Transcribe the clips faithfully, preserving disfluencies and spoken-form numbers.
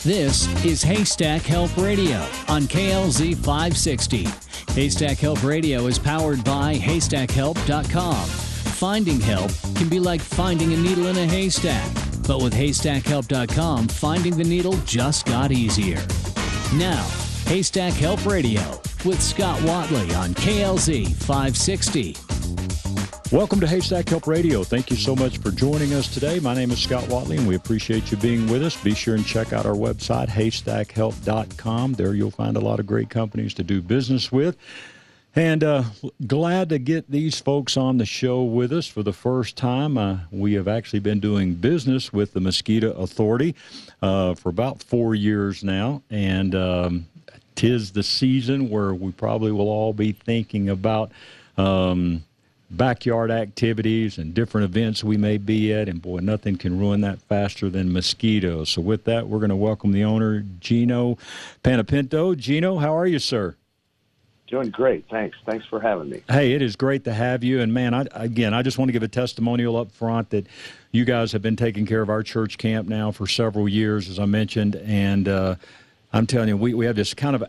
This is Haystack Help Radio on K L Z five sixty. Haystack Help Radio is powered by haystack help dot com. Finding help can be like finding a needle in a haystack, but with haystack help dot com, finding the needle just got easier. Now, Haystack Help Radio with Scott Watley on K L Z five sixty. Welcome to Haystack Help Radio. Thank you so much for joining us today. My name is Scott Watley, and we appreciate you being with us. Be sure and check out our website, haystack help dot com. There you'll find a lot of great companies to do business with. And uh, glad to get these folks on the show with us for the first time. Uh, we have actually been doing business with the Mosquito Authority uh, for about four years now, and um, 'tis the season where we probably will all be thinking about um, backyard activities and different events we may be at, and boy, nothing can ruin that faster than mosquitoes. So with that, we're going to welcome the owner, Gino Panepinto. Gino, how are you, sir? Doing great. Thanks. Thanks for having me. Hey, it is great to have you. And, man, I, again, I just want to give a testimonial up front that you guys have been taking care of our church camp now for several years, as I mentioned. And uh, I'm telling you, we, we have this kind of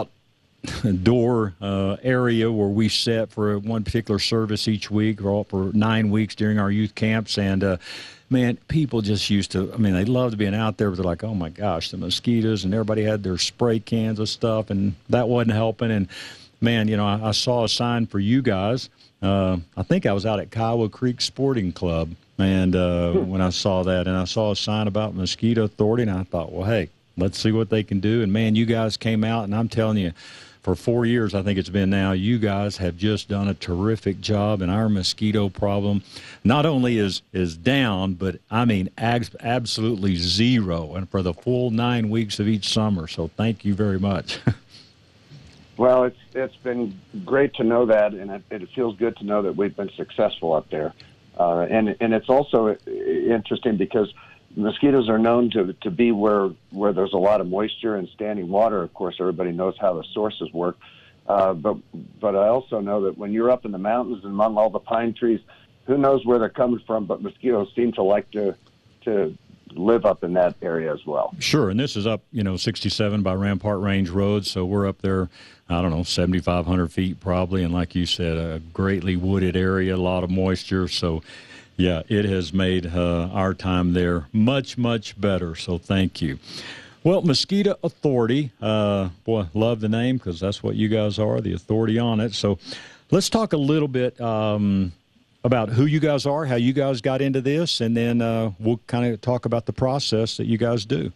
outdoor uh, area where we set for one particular service each week or for nine weeks during our youth camps. And, uh, man, people just used to, I mean, they loved being out there, but they're like, oh, my gosh, the mosquitoes. And everybody had their spray cans of stuff, and that wasn't helping. And, man, you know, I, I saw a sign for you guys. Uh, I think I was out at Kiowa Creek Sporting Club, and uh, when I saw that, and I saw a sign about Mosquito Authority, and I thought, well, hey, let's see what they can do. And, man, you guys came out, and I'm telling you, for four years, I think it's been now, you guys have just done a terrific job, and our mosquito problem not only is is down, but, I mean, ab- absolutely zero, and for the full nine weeks of each summer. So thank you very much. Well, it's it's been great to know that, and it, it feels good to know that we've been successful up there. Uh, and and it's also interesting because mosquitoes are known to to be where where there's a lot of moisture and standing water. Of course, everybody knows how the sources work. Uh, but but I also know that when you're up in the mountains and among all the pine trees, who knows where they're coming from? But mosquitoes seem to like to to. live up in that area as well. Sure, and this is up, you know, sixty-seven by Rampart Range Road, so we're up there, I don't know, seventy-five hundred feet probably, and like you said, a greatly wooded area, a lot of moisture, so yeah, it has made uh, our time there much, much better, so thank you. Well, Mosquito Authority, uh, boy, love the name because that's what you guys are, the authority on it, so let's talk a little bit um, about who you guys are, how you guys got into this, and then uh, we'll kind of talk about the process that you guys do.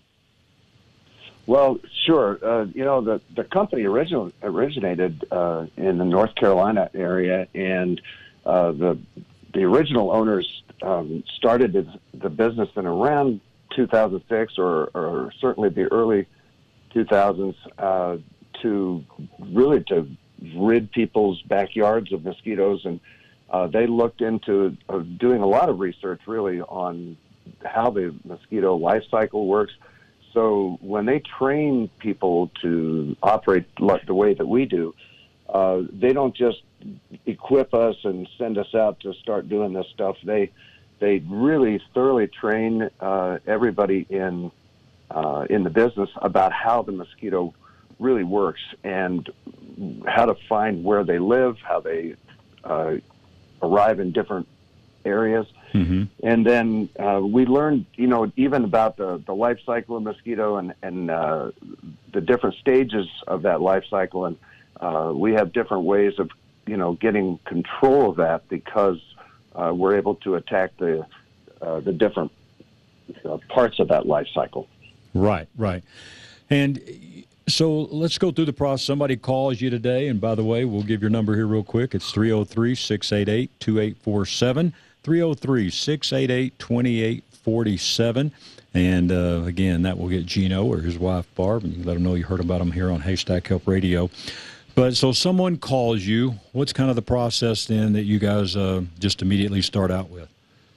Well, sure. Uh, you know, the, the company original, originated uh, in the North Carolina area, and uh, the the original owners um, started the business in around two thousand six or, or certainly the early two thousands uh, to really to rid people's backyards of mosquitoes. And Uh, they looked into uh, doing a lot of research, really, on how the mosquito life cycle works. So when they train people to operate like the way that we do, uh, they don't just equip us and send us out to start doing this stuff. They they really thoroughly train uh, everybody in uh, in the business about how the mosquito really works and how to find where they live, how they uh, arrive in different areas. Mm-hmm. And then uh, we learned, you know, even about the, the life cycle of mosquito and, and uh, the different stages of that life cycle. And uh, we have different ways of, you know, getting control of that because uh, we're able to attack the, uh, the different uh, parts of that life cycle. Right, right. And so let's go through the process. Somebody calls you today, and by the way, we'll give your number here real quick. It's three oh three, six eight eight, two eight four seven, three oh three, six eight eight, two eight four seven. And, uh, again, that will get Gino or his wife, Barb, and you let them know you heard about them here on Haystack Help Radio. But so someone calls you. What's kind of the process then that you guys uh, just immediately start out with?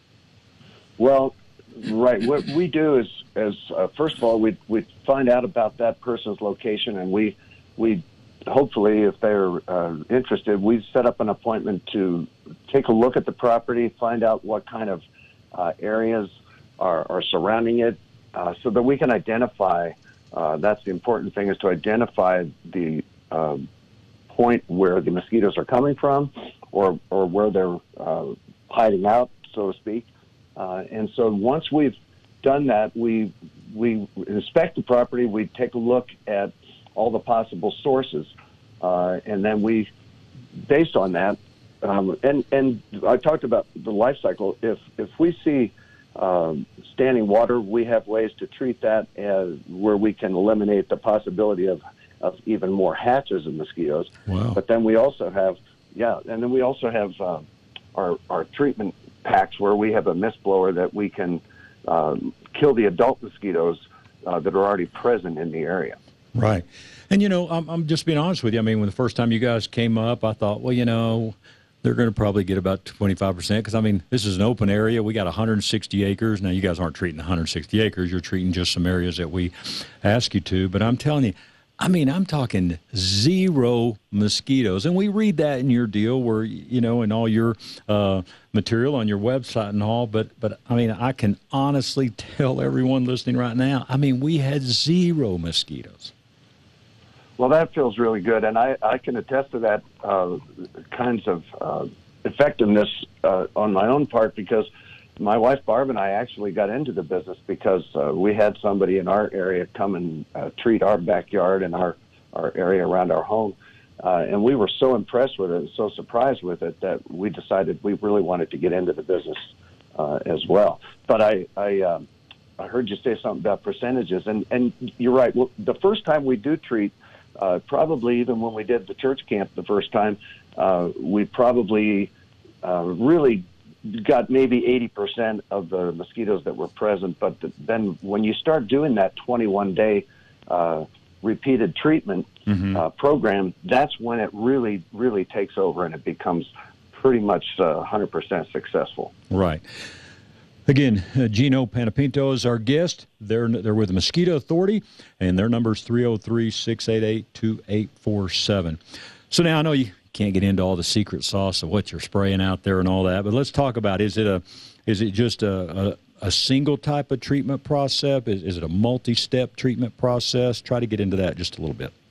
Well, right. What we do is, is uh, first of all, we we find out about that person's location, and we we hopefully, if they're uh, interested, we set up an appointment to take a look at the property, find out what kind of uh, areas are, are surrounding it, uh, so that we can identify Uh, that's the important thing, is to identify the uh, point where the mosquitoes are coming from, or or where they're uh, hiding out, so to speak. Uh, and so once we've done that, we we inspect the property. We take a look at all the possible sources, uh, and then we, based on that, um, and and I talked about the life cycle. If if we see um, standing water, we have ways to treat that as where we can eliminate the possibility of, of even more hatches of mosquitoes. Wow. But then we also have, yeah, and then we also have uh, our our treatment packs where we have a mist blower that we can um, kill the adult mosquitoes uh, that are already present in the area. Right. And, you know, I'm, I'm just being honest with you. I mean, when the first time you guys came up, I thought, well, you know, they're going to probably get about twenty-five percent because, I mean, this is an open area. We got one hundred sixty acres. Now, you guys aren't treating one hundred sixty acres. You're treating just some areas that we ask you to. But I'm telling you, I mean, I'm talking zero mosquitoes. And we read that in your deal where, you know, in all your uh, material on your website and all. But, but, I mean, I can honestly tell everyone listening right now, I mean, we had zero mosquitoes. Well, that feels really good, and I, I can attest to that uh, kinds of uh, effectiveness uh, on my own part, because my wife Barb and I actually got into the business because uh, we had somebody in our area come and uh, treat our backyard and our, our area around our home, uh, and we were so impressed with it and so surprised with it that we decided we really wanted to get into the business uh, as well. But I I, um, I heard you say something about percentages, and, and you're right. Well, the first time we do treat, Uh, probably even when we did the church camp the first time, uh, we probably uh, really got maybe eighty percent of the mosquitoes that were present. But the, then when you start doing that twenty-one day uh, repeated treatment mm-hmm. uh, program, that's when it really, really takes over and it becomes pretty much uh, one hundred percent successful. Right. Again, uh, Gino Panepinto is our guest. They're they're with the Mosquito Authority, and their number is three oh three, six eight eight, two eight four seven. So now I know you can't get into all the secret sauce of what you're spraying out there and all that, but let's talk about, is it a is it just a, a, a single type of treatment process? Is, is it a multi-step treatment process? Try to get into that just a little bit.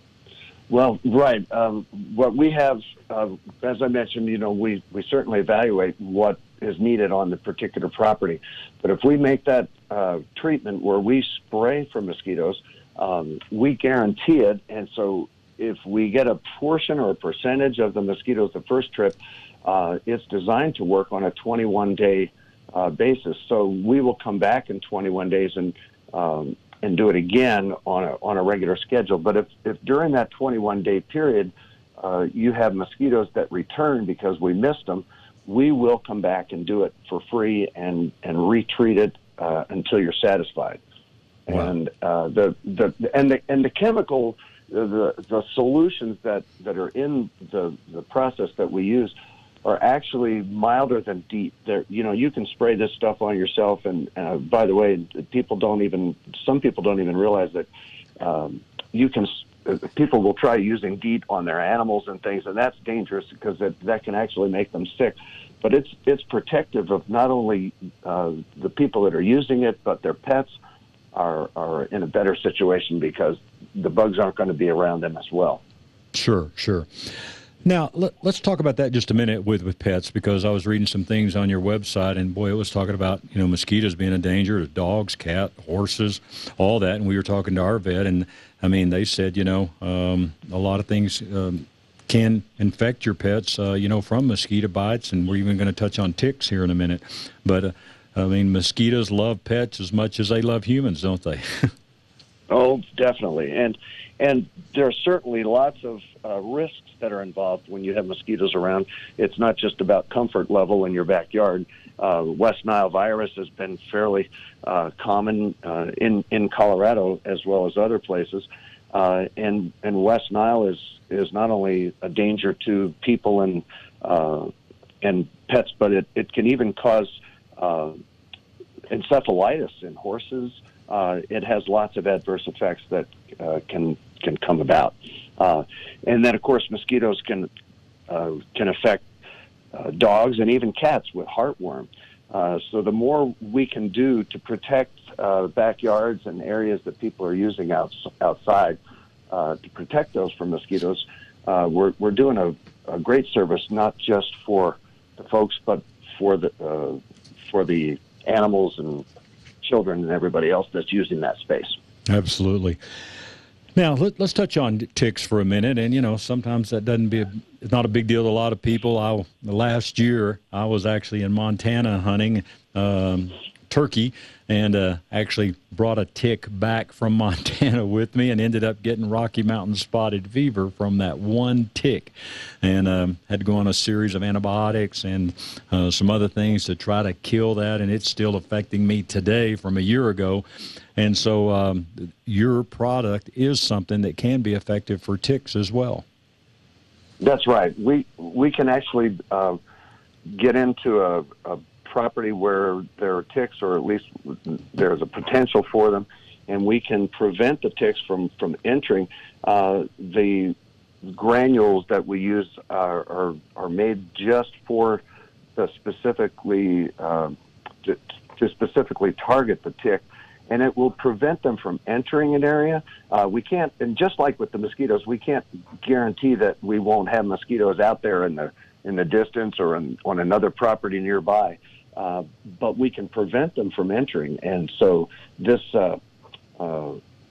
Well, right. Um, what we have, uh, as I mentioned, you know, we, we certainly evaluate what is needed on the particular property. But if we make that uh, treatment where we spray for mosquitoes, um, we guarantee it. And so if we get a portion or a percentage of the mosquitoes the first trip, uh, it's designed to work on a twenty-one day uh, basis. So we will come back in twenty-one days and um, and do it again on a on a regular schedule. But if, if during that twenty-one day period uh, you have mosquitoes that return because we missed them, we will come back and do it for free and, and retreat it uh, until you're satisfied. Wow. And uh, the, the and the and the chemical the the solutions that, that are in the the process that we use are actually milder than DEET. They're, you know, you can spray this stuff on yourself, and uh, by the way, people don't even some people don't even realize that um, you can. People will try using DEET on their animals and things, and that's dangerous because that, that can actually make them sick. But it's it's protective of not only uh, the people that are using it, but their pets are are in a better situation because the bugs aren't going to be around them as well. Sure, sure. Now, let, let's talk about that just a minute with, with pets, because I was reading some things on your website, and, boy, it was talking about, you know, mosquitoes being a danger to dogs, cat, horses, all that. And we were talking to our vet, and, I mean, they said, you know, um, a lot of things um, can infect your pets, uh, you know, from mosquito bites, and we're even going to touch on ticks here in a minute. But, uh, I mean, mosquitoes love pets as much as they love humans, don't they? Oh, definitely. And and there are certainly lots of uh, risks that are involved when you have mosquitoes around. It's not just about comfort level in your backyard. Uh, West Nile virus has been fairly uh, common uh, in, in Colorado as well as other places. Uh, and, and West Nile is, is not only a danger to people and, uh, and pets, but it, it can even cause uh, encephalitis in horses. Uh, it has lots of adverse effects that uh, can can come about, uh, and then of course mosquitoes can uh, can affect uh, dogs and even cats with heartworm. Uh, so the more we can do to protect uh, backyards and areas that people are using out, outside uh, to protect those from mosquitoes, uh, we're, we're doing a, a great service, not just for the folks, but for the uh, for the animals and children and everybody else that's using that space. Absolutely. Now, let, let's touch on ticks for a minute. And, you know, sometimes that doesn't be a, it's not a big deal to a lot of people. I, last year, I was actually in Montana hunting um, turkey and uh, actually brought a tick back from Montana with me and ended up getting Rocky Mountain spotted fever from that one tick. And um, had to go on a series of antibiotics and uh, some other things to try to kill that, and it's still affecting me today from a year ago. And so um, your product is something that can be effective for ticks as well. That's right. We we can actually uh, get into a, a property where there are ticks, or at least there's a potential for them, and we can prevent the ticks from, from entering. Uh, the granules that we use are, are, are made just for the specifically uh, to, to specifically target the tick, and it will prevent them from entering an area. Uh, we can't, and just like with the mosquitoes, we can't guarantee that we won't have mosquitoes out there in the in the distance or in, on another property nearby. Uh, but we can prevent them from entering. And so this uh, uh,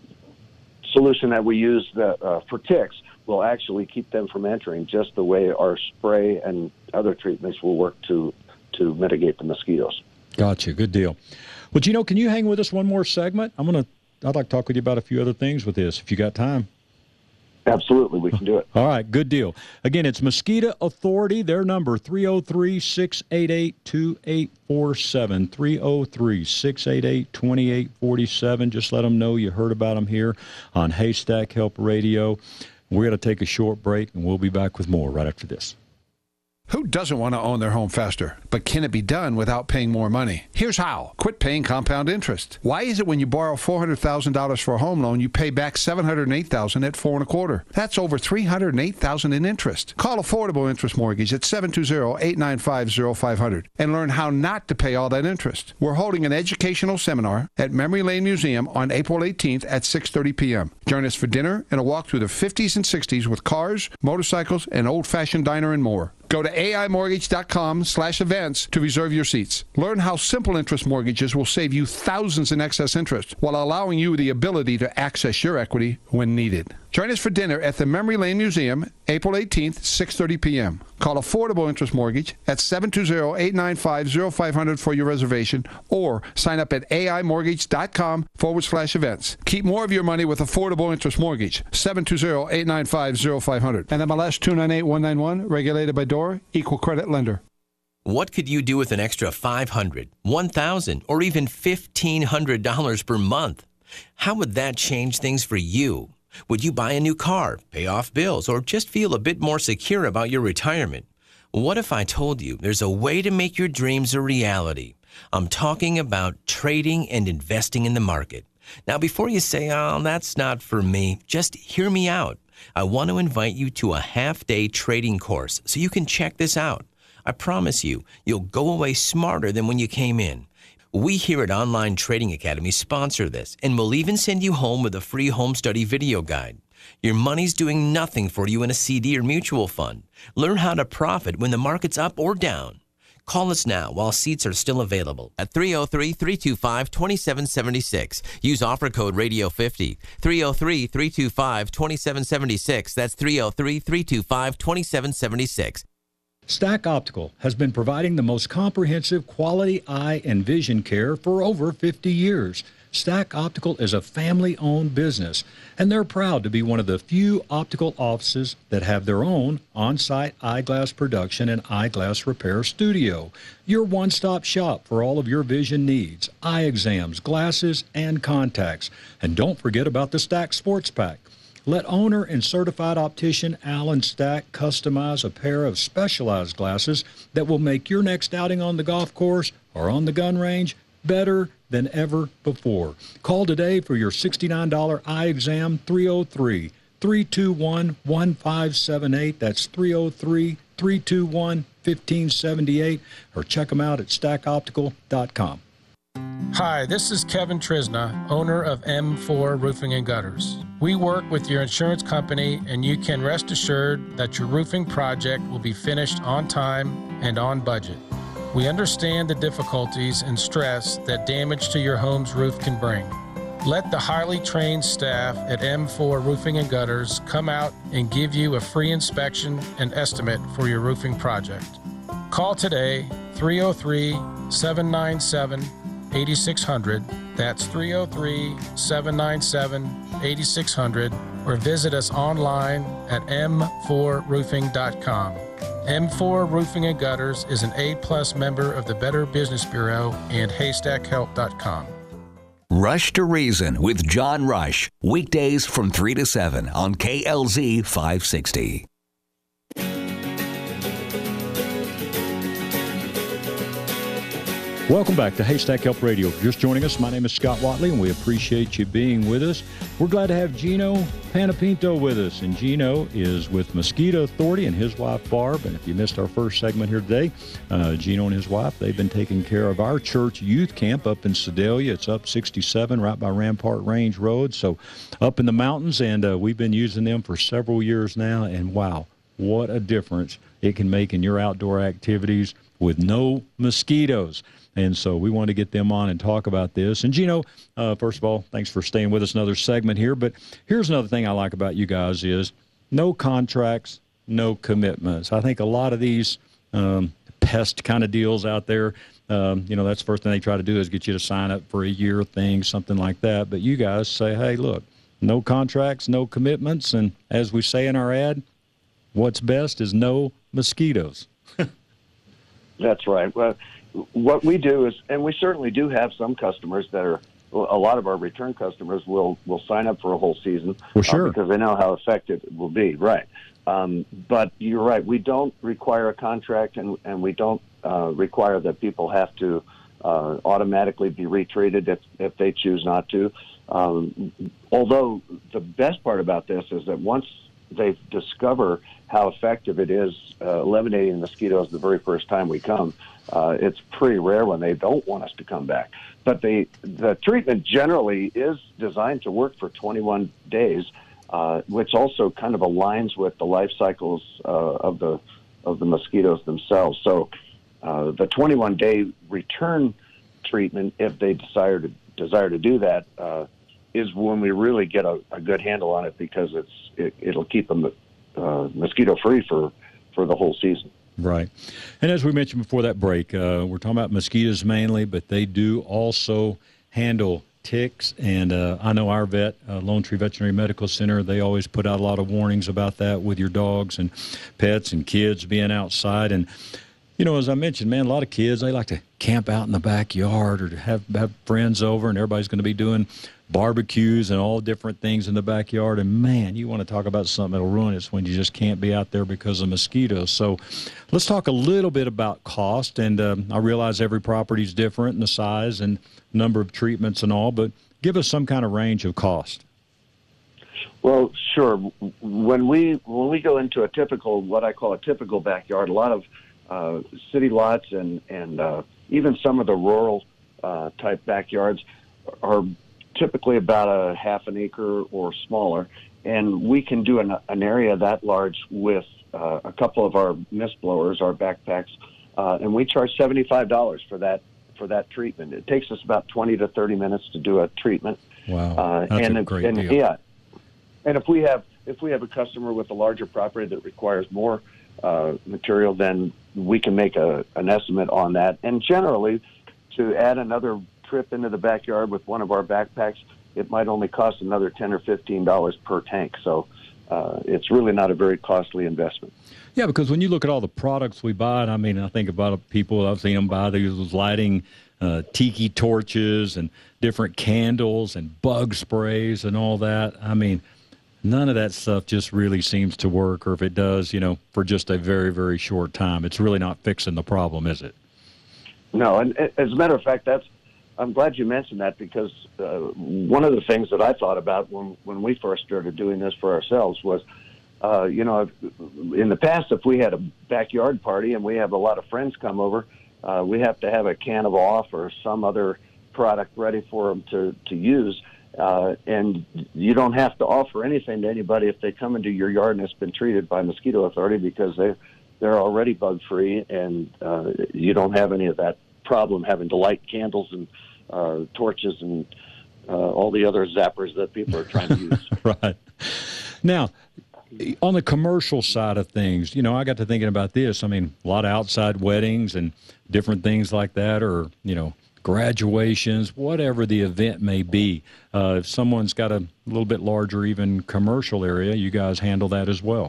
solution that we use the, uh, for ticks will actually keep them from entering, just the way our spray and other treatments will work to to mitigate the mosquitoes. Gotcha. Good deal. Well, Gino, can you hang with us one more segment? I'm gonna. I'd like to talk with you about a few other things with this, if you got time. Absolutely, we can do it. All right, good deal. Again, it's Mosquito Authority. Their number, three oh three, six eight eight, two eight four seven, three oh three, six eight eight, two eight four seven. Just let them know you heard about them here on Haystack Help Radio. We're going to take a short break, and we'll be back with more right after this. Who doesn't want to own their home faster? But can it be done without paying more money? Here's how. Quit paying compound interest. Why is it when you borrow four hundred thousand dollars for a home loan, you pay back seven hundred eight thousand dollars at four and a quarter? That's over three hundred eight thousand dollars in interest. Call Affordable Interest Mortgage at seven two zero, eight nine five, zero five zero zero and learn how not to pay all that interest. We're holding an educational seminar at Memory Lane Museum on April eighteenth at six thirty p.m. Join us for dinner and a walk through the fifties and sixties with cars, motorcycles, an old-fashioned diner and more. Go to A I mortgage dot com slash events to reserve your seats. Learn how simple interest mortgages will save you thousands in excess interest while allowing you the ability to access your equity when needed. Join us for dinner at the Memory Lane Museum, April eighteenth, six thirty p.m. Call Affordable Interest Mortgage at seven two zero, eight nine five, zero five zero zero for your reservation, or sign up at A I mortgage dot com forward slash events. Keep more of your money with Affordable Interest Mortgage, seven two zero, eight nine five, zero five zero zero. And M L S two nine eight one nine one, regulated by D O R A, Equal Credit Lender. What could you do with an extra five hundred dollars, one thousand dollars, or even fifteen hundred dollars per month? How would that change things for you? Would you buy a new car, pay off bills, or just feel a bit more secure about your retirement? What if I told you there's a way to make your dreams a reality? I'm talking about trading and investing in the market. Now, before you say, oh, that's not for me, just hear me out. I want to invite you to a half-day trading course so you can check this out. I promise you, you'll go away smarter than when you came in. We here at Online Trading Academy sponsor this, and we'll even send you home with a free home study video guide. Your money's doing nothing for you in a C D or mutual fund. Learn how to profit when the market's up or down. Call us now while seats are still available at three oh three, three two five, two seven seven six. Use offer code radio fifty. three oh three, three two five, two seven seven six. That's three oh three, three two five, two seven seven six. Stack Optical has been providing the most comprehensive quality eye and vision care for over fifty years. Stack Optical is a family-owned business, and they're proud to be one of the few optical offices that have their own on-site eyeglass production and eyeglass repair studio. Your one-stop shop for all of your vision needs, eye exams, glasses, and contacts. And don't forget about the Stack Sports Pack. Let owner and certified optician Alan Stack customize a pair of specialized glasses that will make your next outing on the golf course or on the gun range better than ever before. Call today for your sixty-nine dollars eye exam, three oh three, three two one, one five seven eight. That's three oh three, three two one, fifteen seventy-eight, or check them out at stack optical dot com. Hi, this is Kevin Trisna, owner of M four Roofing and Gutters. We work with your insurance company, and you can rest assured that your roofing project will be finished on time and on budget. We understand the difficulties and stress that damage to your home's roof can bring. Let the highly trained staff at M four Roofing and Gutters come out and give you a free inspection and estimate for your roofing project. Call today, three oh three, seven nine seven, eight six zero zero. That's three oh three, seven nine seven, eight six zero zero, or visit us online at m four roofing dot com. M four Roofing and Gutters is an A-plus member of the Better Business Bureau and haystack help dot com. Rush to Reason with John Rush, weekdays from three to seven on K L Z five sixty. Welcome back to Haystack Help Radio. If you're just joining us, my name is Scott Watley, and we appreciate you being with us. We're glad to have Gino Panapinto with us, and Gino is with Mosquito Authority and his wife, Barb. And if you missed our first segment here today, uh, Gino and his wife, they've been taking care of our church youth camp up in Sedalia. It's up sixty-seven right by Rampart Range Road, so up in the mountains, and uh, we've been using them for several years now, and wow, what a difference it can make in your outdoor activities with no mosquitoes. And so we want to get them on and talk about this. And, Gino, uh, first of all, thanks for staying with us another segment here. But here's another thing I like about you guys is no contracts, no commitments. I think a lot of these um, pest kind of deals out there, um, you know, that's the first thing they try to do is get you to sign up for a year thing, something like that. But you guys say, hey, look, no contracts, no commitments. And as we say in our ad, what's best is no mosquitoes. That's right. Well, what we do is, and we certainly do have some customers that are, a lot of our return customers will, will sign up for a whole season. Well, sure. uh, because they know how effective it will be, right. Um, but you're right, we don't require a contract, and, and we don't uh, require that people have to uh, automatically be retreated if, if they choose not to. Um, although the best part about this is that once they discover how effective it is uh, eliminating mosquitoes the very first time we come, Uh, it's pretty rare when they don't want us to come back. But the the treatment generally is designed to work for twenty-one days, uh, which also kind of aligns with the life cycles uh, of the of the mosquitoes themselves. So uh, the twenty-one day return treatment, if they desire to desire to do that, uh, is when we really get a, a good handle on it, because it's it, it'll keep them uh, mosquito free for for the whole season. Right. And as we mentioned before that break, uh, we're talking about mosquitoes mainly, but they do also handle ticks. And uh, I know our vet, uh, Lone Tree Veterinary Medical Center, they always put out a lot of warnings about that with your dogs and pets and kids being outside. And, you know, as I mentioned, man, a lot of kids, they like to camp out in the backyard or to have, have friends over, and everybody's going to be doing barbecues and all different things in the backyard. And, man, you want to talk about something that'll ruin it when you just can't be out there because of mosquitoes. So let's talk a little bit about cost. And um, I realize every property is different in the size and number of treatments and all, but give us some kind of range of cost. Well, sure. When we when we go into a typical, what I call a typical backyard, a lot of uh, city lots and, and uh, even some of the rural uh, type backyards are typically about a half an acre or smaller, and we can do an, an area that large with uh, a couple of our mist blowers, our backpacks, uh, and we charge seventy-five dollars for that for that treatment. It takes us about twenty to thirty minutes to do a treatment. Wow, uh, that's and a great and, deal. Yeah, and if we have if we have a customer with a larger property that requires more uh, material, then we can make a, an estimate on that. And generally, to add another trip into the backyard with one of our backpacks, it might only cost another ten or fifteen dollars per tank. So uh, it's really not a very costly investment. Yeah, because when you look at all the products we buy, and I mean, I think about people, I've seen them buy these lighting uh, tiki torches and different candles and bug sprays and all that. I mean, none of that stuff just really seems to work, or if it does, you know, for just a very, very short time. It's really not fixing the problem, is it? No, and as a matter of fact, that's I'm glad you mentioned that, because uh, one of the things that I thought about when, when we first started doing this for ourselves was uh, you know, in the past, if we had a backyard party and we have a lot of friends come over, uh, we have to have a can of off or some other product ready for them to, to use. Uh, and you don't have to offer anything to anybody if they come into your yard and it's been treated by Mosquito Authority, because they, they're already bug-free, and uh, you don't have any of that problem having to light candles and uh, torches and uh, all the other zappers that people are trying to use. Right. Now, on the commercial side of things, you know, I got to thinking about this. I mean, a lot of outside weddings and different things like that, or, you know, graduations, whatever the event may be. Uh, if someone's got a little bit larger, even commercial area, you guys handle that as well.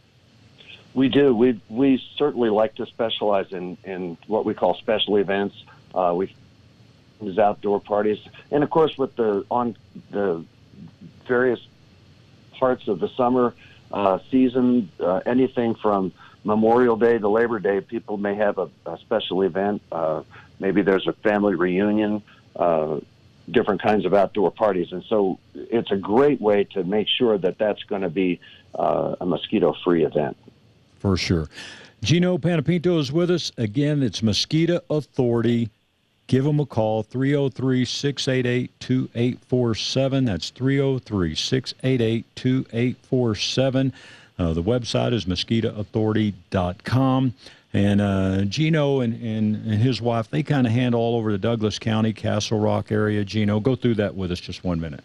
We do. We we certainly like to specialize in, in what we call special events. Uh, we use outdoor parties, and of course, with the on the various parts of the summer uh, season, uh, anything from Memorial Day to Labor Day, people may have a, a special event. Uh, maybe there's a family reunion, uh, different kinds of outdoor parties. And so it's a great way to make sure that that's going to be uh, a mosquito-free event. For sure. Gino Panepinto is with us. Again, it's Mosquito Authority. Give them a call, three oh three, six eight eight, two eight four seven. That's three oh three, six eight eight, two eight four seven. Uh, the website is mosquito authority dot com. And uh, Gino and, and, and his wife, they kind of handle all over the Douglas County, Castle Rock area. Gino, go through that with us just one minute.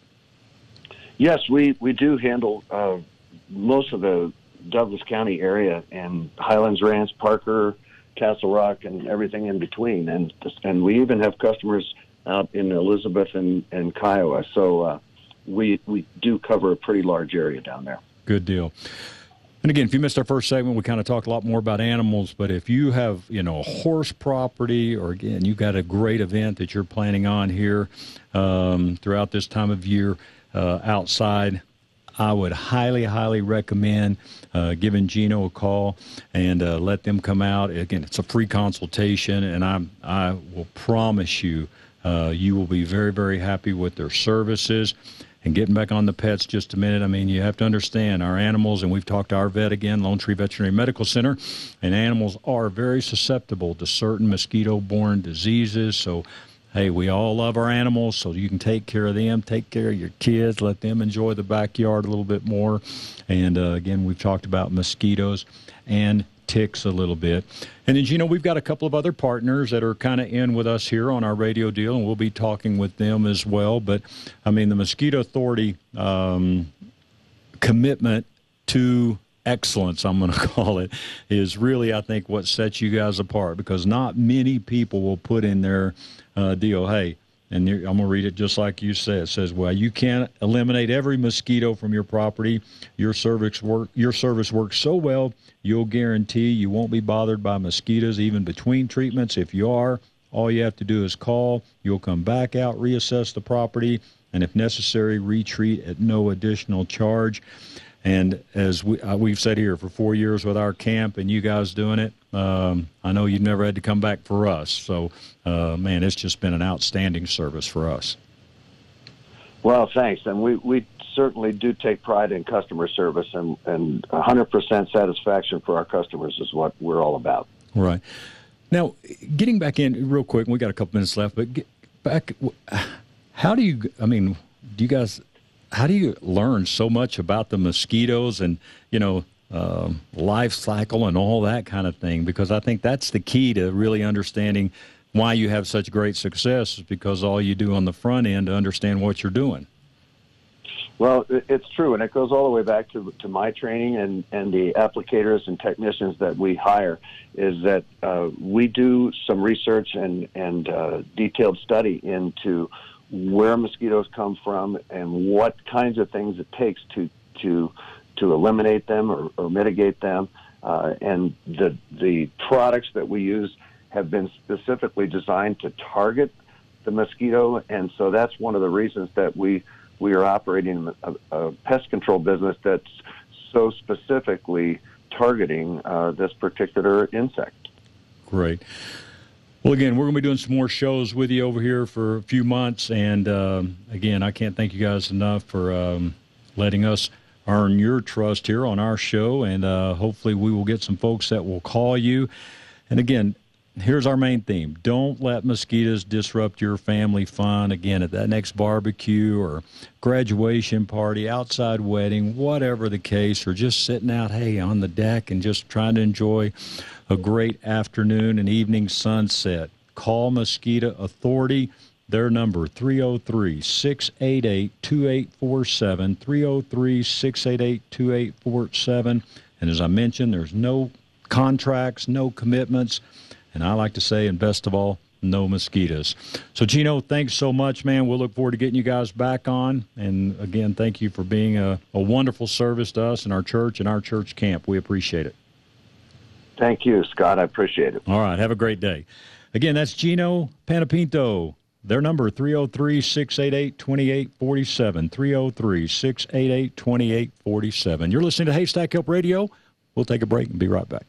Yes, we, we do handle uh, most of the Douglas County area, and Highlands Ranch, Parker, Castle Rock, and everything in between. And and we even have customers out in Elizabeth and, and Kiowa. So uh, we we do cover a pretty large area down there. Good deal. And again, if you missed our first segment, we kind of talked a lot more about animals. But if you have, you know, horse property, or again, you've got a great event that you're planning on here um, throughout this time of year uh, outside, I would highly, highly recommend uh, giving Gino a call and uh, let them come out. Again, it's a free consultation, and I I will promise you, uh, you will be very, very happy with their services. And getting back on the pets just a minute, I mean, you have to understand our animals, and we've talked to our vet again, Lone Tree Veterinary Medical Center, and animals are very susceptible to certain mosquito-borne diseases. So, hey, we all love our animals, so you can take care of them, take care of your kids, let them enjoy the backyard a little bit more. And, uh, again, we've talked about mosquitoes and ticks a little bit. And then, Gino, we've got a couple of other partners that are kind of in with us here on our radio deal, and we'll be talking with them as well. But, I mean, the Mosquito Authority um, commitment to excellence, I'm going to call it, is really, I think, what sets you guys apart, because not many people will put in their uh, deal, hey, and I'm going to read it just like you said. It says, well, you can't eliminate every mosquito from your property. Your service work, your service works so well, you'll guarantee you won't be bothered by mosquitoes even between treatments. If you are, all you have to do is call. You'll come back out, reassess the property, and if necessary, retreat at no additional charge. And as we, uh, we've said here, for four years with our camp and you guys doing it, um, I know you've never had to come back for us. So, uh, man, it's just been an outstanding service for us. Well, thanks. And we, we certainly do take pride in customer service, and, and one hundred percent satisfaction for our customers is what we're all about. Right. Now, getting back in real quick, we got a couple minutes left, but get back, how do you, I mean, do you guys... how do you learn so much about the mosquitoes and, you know, uh, life cycle and all that kind of thing? Because I think that's the key to really understanding why you have such great success, is because all you do on the front end to understand what you're doing. Well, it's true, and it goes all the way back to, to my training and, and the applicators and technicians that we hire, is that uh, we do some research and, and uh, detailed study into where mosquitoes come from and what kinds of things it takes to to to eliminate them or, or mitigate them. Uh, and the the products that we use have been specifically designed to target the mosquito, and so that's one of the reasons that we we are operating a, a pest control business that's so specifically targeting uh, this particular insect. Great. Well, again, we're going to be doing some more shows with you over here for a few months. And, um, again, I can't thank you guys enough for um, letting us earn your trust here on our show, and uh, hopefully we will get some folks that will call you. And again, here's our main theme. Don't let mosquitoes disrupt your family fun. Again, at that next barbecue or graduation party, outside wedding, whatever the case, or just sitting out, hey, on the deck and just trying to enjoy a great afternoon and evening sunset. Call Mosquito Authority. Their number, three oh three, six eight eight, two eight four seven, three oh three, six eight eight, two eight four seven. And as I mentioned, there's no contracts, no commitments. And I like to say, and best of all, no mosquitoes. So, Gino, thanks so much, man. We'll look forward to getting you guys back on. And, again, thank you for being a, a wonderful service to us and our church and our church camp. We appreciate it. Thank you, Scott. I appreciate it. All right. Have a great day. Again, that's Gino Panapinto. Their number, three oh three, six eight eight, two eight four seven, three oh three, six eight eight, two eight four seven. You're listening to Haystack Help Radio. We'll take a break and be right back.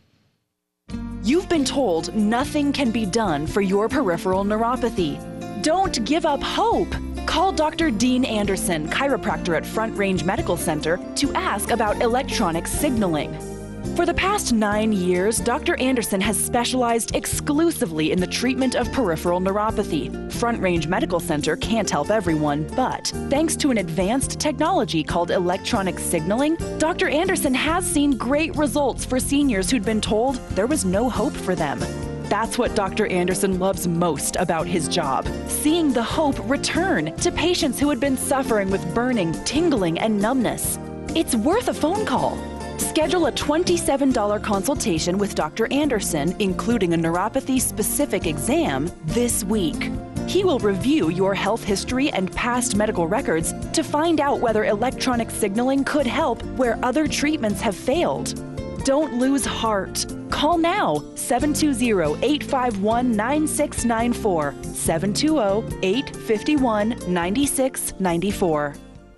You've been told nothing can be done for your peripheral neuropathy. Don't give up hope. Call Doctor Dean Anderson, chiropractor at Front Range Medical Center, to ask about electronic signaling. For the past nine years, Doctor Anderson has specialized exclusively in the treatment of peripheral neuropathy. Front Range Medical Center can't help everyone, but thanks to an advanced technology called electronic signaling, Doctor Anderson has seen great results for seniors who'd been told there was no hope for them. That's what Doctor Anderson loves most about his job, seeing the hope return to patients who had been suffering with burning, tingling, and numbness. It's worth a phone call. Schedule a twenty-seven dollars consultation with Doctor Anderson, including a neuropathy-specific exam, this week. He will review your health history and past medical records to find out whether electronic signaling could help where other treatments have failed. Don't lose heart. Call now, seven two zero, eight five one, nine six nine four, seven two zero, eight five one, nine six nine four.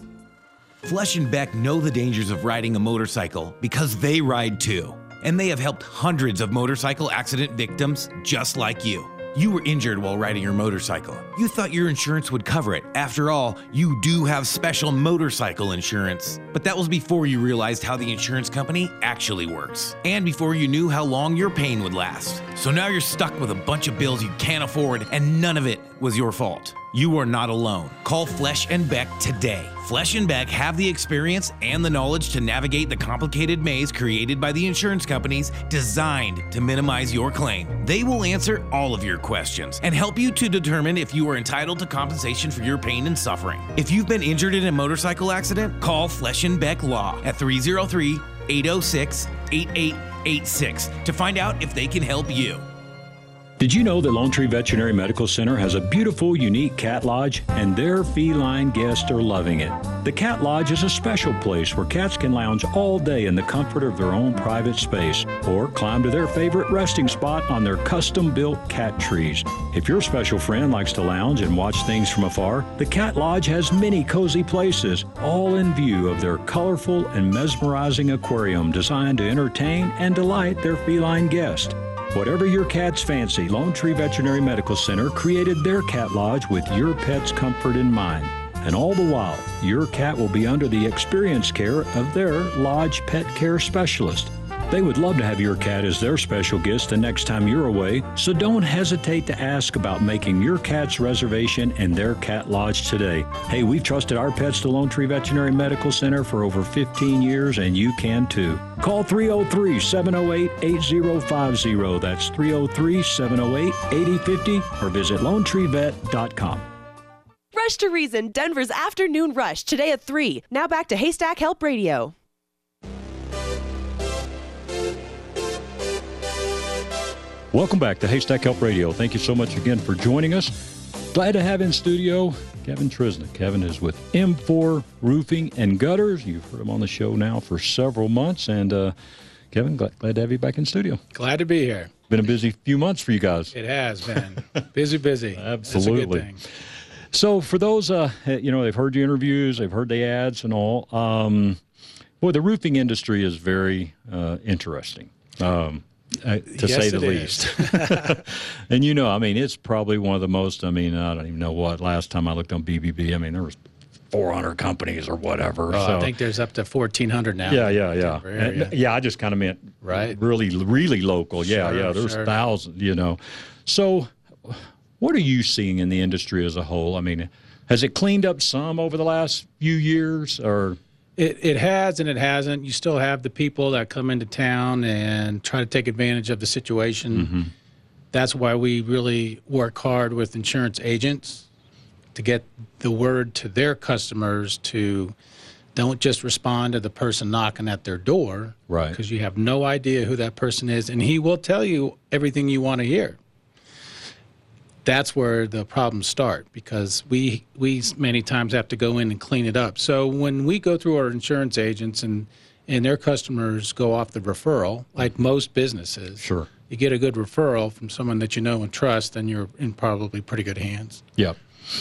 Flesh and Beck know the dangers of riding a motorcycle because they ride too. And they have helped hundreds of motorcycle accident victims just like you. You were injured while riding your motorcycle. You thought your insurance would cover it. After all, you do have special motorcycle insurance. But that was before you realized how the insurance company actually works. And before you knew how long your pain would last. So now you're stuck with a bunch of bills you can't afford, and none of it was your fault. You are not alone. Call Flesh and Beck today. Flesh and Beck have the experience and the knowledge to navigate the complicated maze created by the insurance companies designed to minimize your claim. They will answer all of your questions and help you to determine if you are entitled to compensation for your pain and suffering. If you've been injured in a motorcycle accident, call Flesh and Beck Law at three oh three, eight oh six, eight eight eight six to find out if they can help you. Did you know that Lone Tree Veterinary Medical Center has a beautiful, unique cat lodge, and their feline guests are loving it? The Cat Lodge is a special place where cats can lounge all day in the comfort of their own private space, or climb to their favorite resting spot on their custom-built cat trees. If your special friend likes to lounge and watch things from afar, the Cat Lodge has many cozy places, all in view of their colorful and mesmerizing aquarium designed to entertain and delight their feline guests. Whatever your cat's fancy, Lone Tree Veterinary Medical Center created their cat lodge with your pet's comfort in mind. And all the while, your cat will be under the experienced care of their lodge pet care specialist. They would love to have your cat as their special guest the next time you're away, so don't hesitate to ask about making your cat's reservation in their cat lodge today. Hey, we've trusted our pets to Lone Tree Veterinary Medical Center for over fifteen years, and you can too. Call three oh three, seven oh eight, eight oh five oh. That's three oh three, seven oh eight, eight oh five oh, or visit lone tree vet dot com. Rush to Reason, Denver's afternoon rush, today at three. Now back to Haystack Help Radio. Welcome back to Haystack Help Radio. Thank you so much again for joining us. Glad to have in studio Kevin Trisna. Kevin is with M four Roofing and Gutters. You've heard him on the show now for several months. And uh, Kevin, glad, glad to have you back in studio. Glad to be here. Been a busy few months for you guys. It has been. busy, busy. Absolutely. That's a good thing. So for those, uh, you know, they've heard your interviews, they've heard the ads and all. Um, boy, the roofing industry is very uh, interesting. Um Uh, to yes, say the it least. And, you know, I mean, it's probably one of the most, I mean, I don't even know what, last time I looked on B B B, I mean, there was four hundred companies or whatever. Oh, so, I think there's up to fourteen hundred now. Yeah, yeah, yeah. And, yeah, I just kind of meant right. really, really local. Sure, yeah, yeah, there's sure. thousands, you know. So what are you seeing in the industry as a whole? I mean, has it cleaned up some over the last few years, or? It, it has and it hasn't. You still have the people that come into town and try to take advantage of the situation. Mm-hmm. That's why we really work hard with insurance agents to get the word to their customers to don't just respond to the person knocking at their door. Right. Because you have no idea who that person is, and he will tell you everything you want to hear. That's where the problems start, because we we many times have to go in and clean it up. So when we go through our insurance agents and, and their customers go off the referral, like most businesses, sure, you get a good referral from someone that you know and trust, then you're in probably pretty good hands. Yep.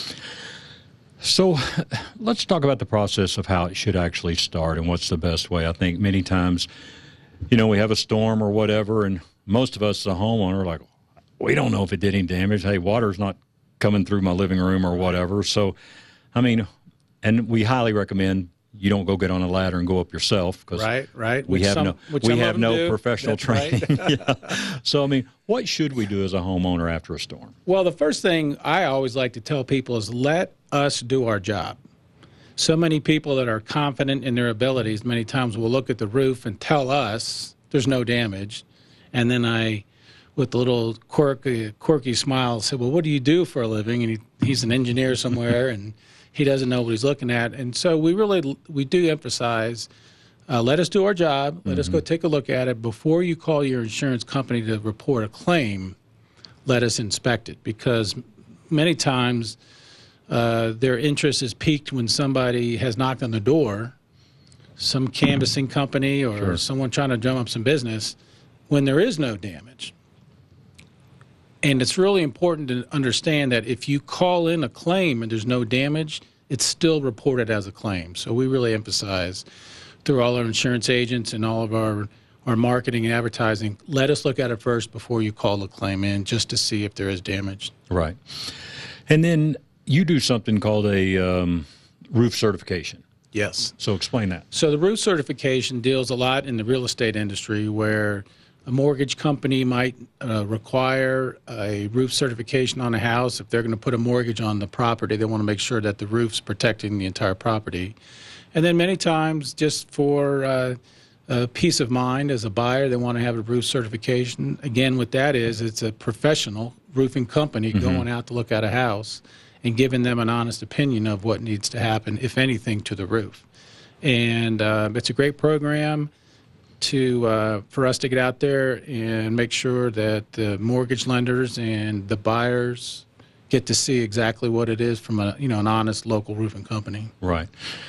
So let's talk about the process of how it should actually start and what's the best way. I think many times, you know, we have a storm or whatever, and most of us as a homeowner are like, we don't know if it did any damage. Hey, water's not coming through my living room or whatever. So, I mean, and we highly recommend you don't go get on a ladder and go up yourself, because right, right. we which have some, no which we some have of them no do. professional That's training. right. Yeah. So, I mean, what should we do as a homeowner after a storm? Well, the first thing I always like to tell people is let us do our job. So many people that are confident in their abilities many times will look at the roof and tell us there's no damage, and then I, with a little quirky, quirky smile, said, well, what do you do for a living? And he, he's an engineer somewhere, and he doesn't know what he's looking at. And so we really, we do emphasize, uh, let us do our job. Let mm-hmm. us go take a look at it. Before you call your insurance company to report a claim, let us inspect it, because many times uh, their interest is piqued when somebody has knocked on the door, some canvassing company or sure. someone trying to drum up some business, when there is no damage. And it's really important to understand that if you call in a claim and there's no damage, it's still reported as a claim. So we really emphasize through all our insurance agents and all of our, our marketing and advertising, let us look at it first before you call the claim in, just to see if there is damage. Right. And then you do something called a um, roof certification. Yes. So explain that. So the roof certification deals a lot in the real estate industry, where a mortgage company might uh, require a roof certification on a house. If they're going to put a mortgage on the property, they want to make sure that the roof's protecting the entire property. And then many times, just for uh, uh, peace of mind as a buyer, they want to have a roof certification. Again, what that is, it's a professional roofing company mm-hmm. going out to look at a house and giving them an honest opinion of what needs to happen, if anything, to the roof. And uh, it's a great program to uh, for us to get out there and make sure that the mortgage lenders and the buyers get to see exactly what it is from a you know an honest local roofing company. Right.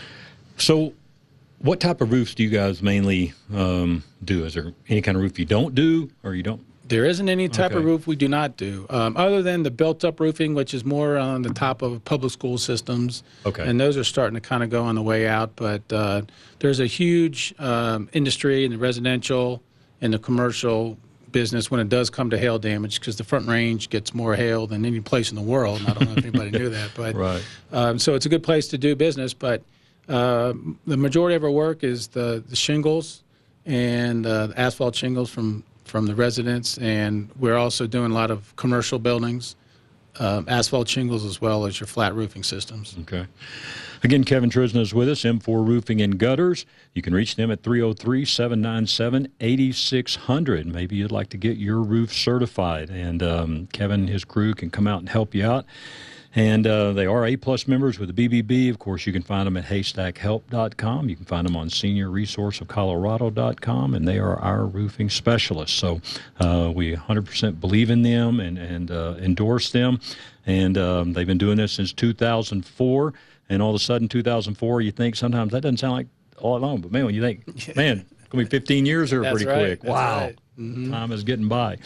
So what type of roofs do you guys mainly um, do? Is there any kind of roof you don't do, or you don't? There isn't any type okay. of roof we do not do, um, other than the built-up roofing, which is more on the top of public school systems. Okay. And those are starting to kind of go on the way out. But uh, there's a huge um, industry in the residential and the commercial business when it does come to hail damage, because the Front Range gets more hail than any place in the world. And I don't know if anybody knew that. But right. um, so it's a good place to do business. But uh, the majority of our work is the, the shingles and uh, the asphalt shingles from from the residents, and we're also doing a lot of commercial buildings, uh, asphalt shingles, as well as your flat roofing systems. Okay. Again, Kevin Trisna is with us, M four Roofing and Gutters. You can reach them at three oh three, seven nine seven, eight six zero zero. Maybe you'd like to get your roof certified, and um, Kevin and his crew can come out and help you out. And uh, they are A-plus members with the B B B. Of course, you can find them at haystack help dot com. You can find them on senior resource of colorado dot com, and they are our roofing specialists. So uh, we one hundred percent believe in them and, and uh, endorse them. And um, they've been doing this since two thousand four. And all of a sudden, two thousand four, you think sometimes that doesn't sound like all along. But, man, when you think, man, it's going to be fifteen years here pretty right. quick. That's wow. Right. Mm-hmm. Time is getting by.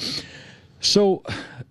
So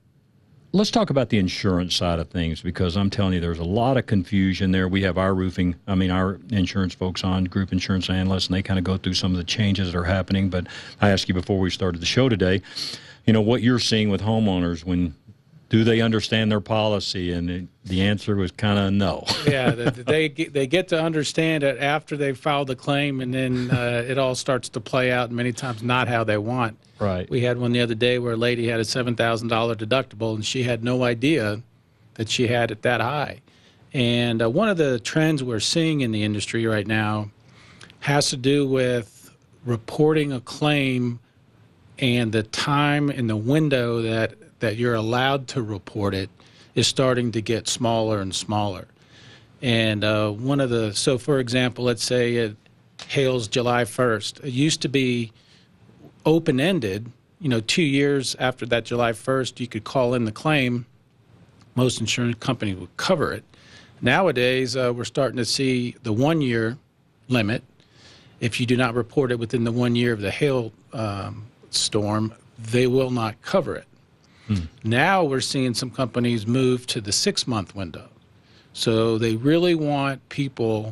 let's talk about the insurance side of things, because I'm telling you, there's a lot of confusion there. We have our roofing, I mean, our insurance folks on, group insurance analysts, and they kind of go through some of the changes that are happening. But I asked you before we started the show today, you know, what you're seeing with homeowners when do they understand their policy? And it, the answer was kind of no. Yeah, they they get to understand it after they've filed the claim, and then uh, it all starts to play out, and many times not how they want. Right. We had one the other day where a lady had a seven thousand dollars deductible, and she had no idea that she had it that high. And uh, one of the trends we're seeing in the industry right now has to do with reporting a claim and the time and the window that that you're allowed to report it is starting to get smaller and smaller. And uh, one of the, so for example, let's say it hails July first. It used to be open-ended, you know, two years after that July first, you could call in the claim. Most insurance companies would cover it. Nowadays, uh, we're starting to see the one-year limit. If you do not report it within the one year of the hail um, storm, they will not cover it. Hmm. Now we're seeing some companies move to the six-month window. So they really want people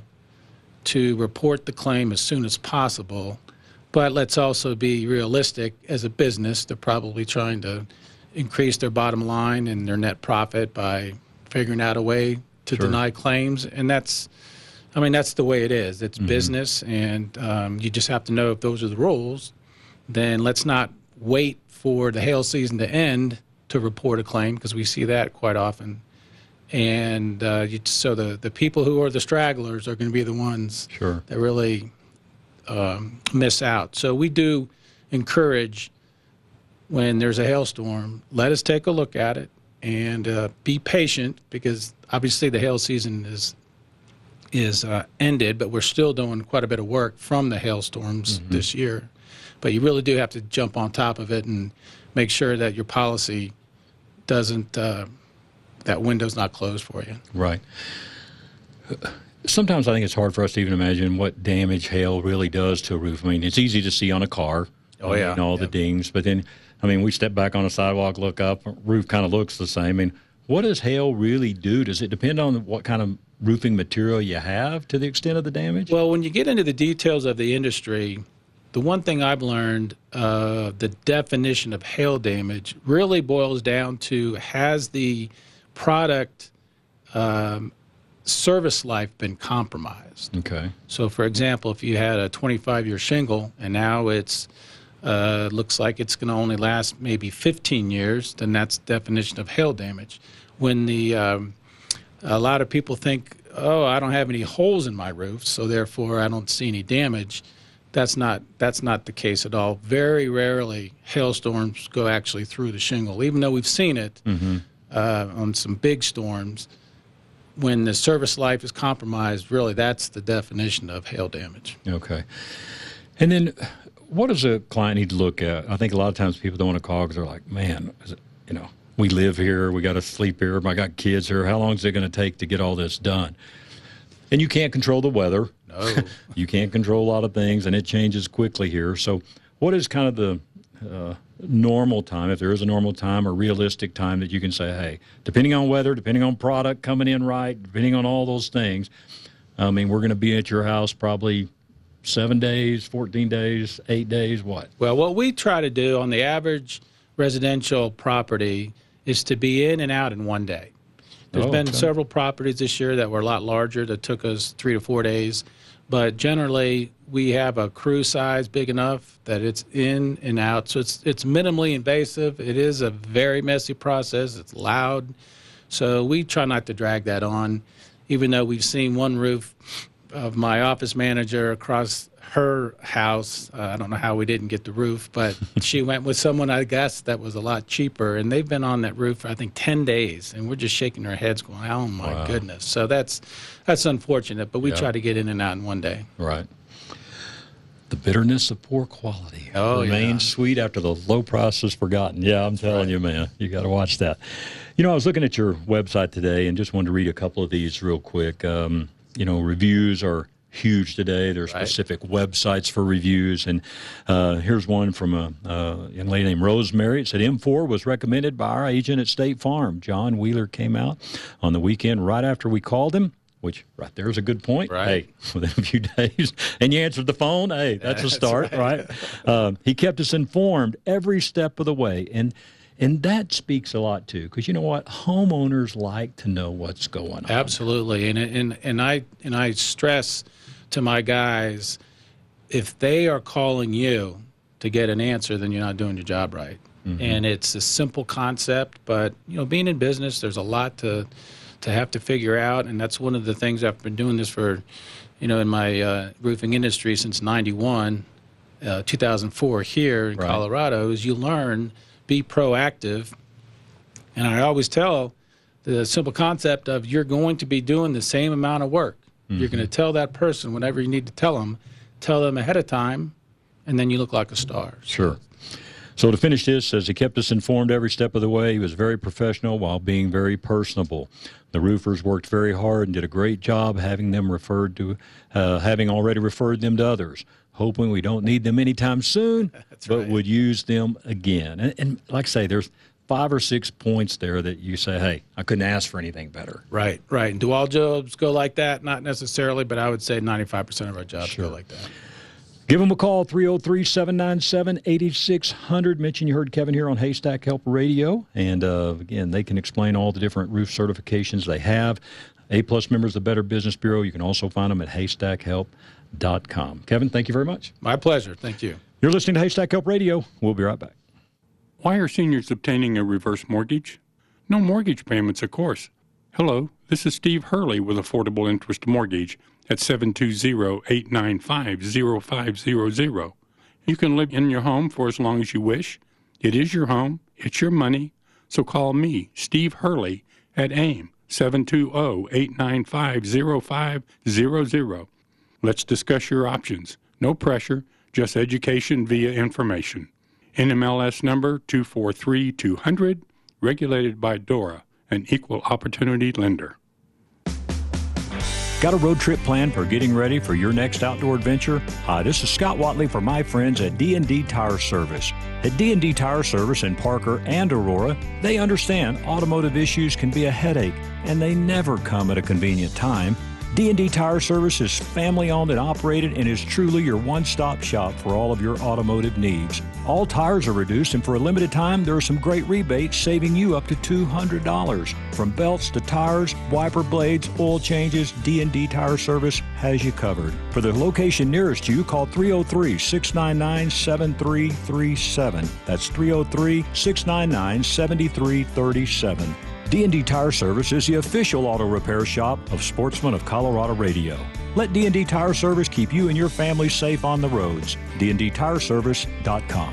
to report the claim as soon as possible. But let's also be realistic. As a business, they're probably trying to increase their bottom line and their net profit by figuring out a way to Sure. deny claims. And that's, I mean, that's the way it is. It's mm-hmm. business, and um, you just have to know if those are the rules. Then let's not wait for the hail season to end to report a claim, because we see that quite often. And uh, you, so the, the people who are the stragglers are going to be the ones Sure. that really um, miss out. So we do encourage, when there's a hailstorm, let us take a look at it and uh, be patient, because obviously the hail season is is uh, ended, but we're still doing quite a bit of work from the hailstorms mm-hmm. this year. But you really do have to jump on top of it and make sure that your policy doesn't, uh, that window's not closed for you. Right. Sometimes I think it's hard for us to even imagine what damage hail really does to a roof. I mean, it's easy to see on a car. Oh, yeah. And all yep. the dings. But then, I mean, we step back on a sidewalk, look up, roof kind of looks the same. I mean, what does hail really do? Does it depend on what kind of roofing material you have to the extent of the damage? Well, when you get into the details of the industry, the one thing I've learned, uh, the definition of hail damage really boils down to, has the product um, service life been compromised? Okay. So, for example, if you had a twenty-five year shingle and now it's uh, looks like it's going to only last maybe fifteen years, then that's the definition of hail damage. When the um, a lot of people think, oh, I don't have any holes in my roof, so therefore I don't see any damage. That's not that's not the case at all. Very rarely hailstorms go actually through the shingle, even though we've seen it mm-hmm. uh, on some big storms. When the service life is compromised, really that's the definition of hail damage. Okay. And then what does a client need to look at? I think a lot of times people don't want to call because they're like, man, is it, you know, we live here, we got to sleep here, I got kids here. How long is it going to take to get all this done? And you can't control the weather. No. You can't control a lot of things, and it changes quickly here. So what is kind of the uh, normal time, if there is a normal time or realistic time that you can say, hey, depending on weather, depending on product coming in right, depending on all those things, I mean, we're going to be at your house probably seven days, fourteen days, eight days, what? Well, what we try to do on the average residential property is to be in and out in one day. There's oh, been okay. several properties this year that were a lot larger that took us three to four days. But generally, we have a crew size big enough that it's in and out. So it's it's minimally invasive. It is a very messy process. It's loud. So we try not to drag that on, even though we've seen one roof of my office manager across her house. Uh, I don't know how we didn't get the roof, but she went with someone, I guess, that was a lot cheaper. And they've been on that roof for, I think, ten days. And we're just shaking our heads going, oh, my wow. goodness. So that's that's unfortunate, but we yeah. try to get in and out in one day. Right. The bitterness of poor quality oh, remains yeah. sweet after the low price is forgotten. Yeah, I'm telling right. you, man. You got to watch that. You know, I was looking at your website today and just wanted to read a couple of these real quick. Um, you know, reviews are huge today. There's right. specific websites for reviews. And uh, here's one from a, a young lady named Rosemary. It said, M four was recommended by our agent at State Farm. John Wheeler came out on the weekend right after we called him, which right there is a good point. Right. Hey, within a few days, and you answered the phone, hey, that's a start, that's right? right? Um, he kept us informed every step of the way. And And that speaks a lot, too, because you know what? Homeowners like to know what's going on. Absolutely. And, and, and, I, and I stress to my guys, if they are calling you to get an answer, then you're not doing your job right. Mm-hmm. And it's a simple concept, but, you know, being in business, there's a lot to to have to figure out, and that's one of the things I've been doing this for, you know, in my uh, roofing industry since ninety-one, uh, two thousand four here in right. Colorado, is you learn, be proactive. And I always tell the simple concept of you're going to be doing the same amount of work. Mm-hmm. You're going to tell that person whenever you need to tell them, tell them ahead of time, and then you look like a star. Sure. So to finish this, as he kept us informed every step of the way, he was very professional while being very personable. The roofers worked very hard and did a great job having them referred to, uh, having already referred them to others, hoping we don't need them anytime soon, but right. would use them again. And, and like I say, there's five or six points there that you say, hey, I couldn't ask for anything better. Right, right. And do all jobs go like that? Not necessarily, but I would say ninety-five percent of our jobs sure. go like that. Give them a call, three oh three, seven nine seven, eight six zero zero. Mention you heard Kevin here on Haystack Help Radio. And, uh, again, they can explain all the different roof certifications they have. A-plus members of the Better Business Bureau. You can also find them at haystack help dot com. Kevin, thank you very much. My pleasure. Thank you. You're listening to Haystack Help Radio. We'll be right back. Why are seniors obtaining a reverse mortgage? No mortgage payments, of course. Hello, this is Steve Hurley with Affordable Interest Mortgage at seven two zero, eight nine five, zero five zero zero. You can live in your home for as long as you wish. It is your home. It's your money. So call me, Steve Hurley, at AIM, seven two zero, eight nine five, zero five zero zero. Let's discuss your options. No pressure, just education via information. N M L S number two four three two hundred, regulated by DORA, an equal opportunity lender. Got a road trip plan for getting ready for your next outdoor adventure? Hi, this is Scott Watley for my friends at D and D Tire Service. At D and D Tire Service in Parker and Aurora, they understand automotive issues can be a headache, and they never come at a convenient time. D and D Tire Service is family-owned and operated and is truly your one-stop shop for all of your automotive needs. All tires are reduced, and for a limited time, there are some great rebates saving you up to two hundred dollars. From belts to tires, wiper blades, oil changes, D and D Tire Service has you covered. For the location nearest you, call three oh three, six nine nine, seven three three seven. That's three oh three, six nine nine, seven three three seven. D and D Tire Service is the official auto repair shop of Sportsman of Colorado Radio. Let D and D Tire Service keep you and your family safe on the roads. D and D tire service dot com.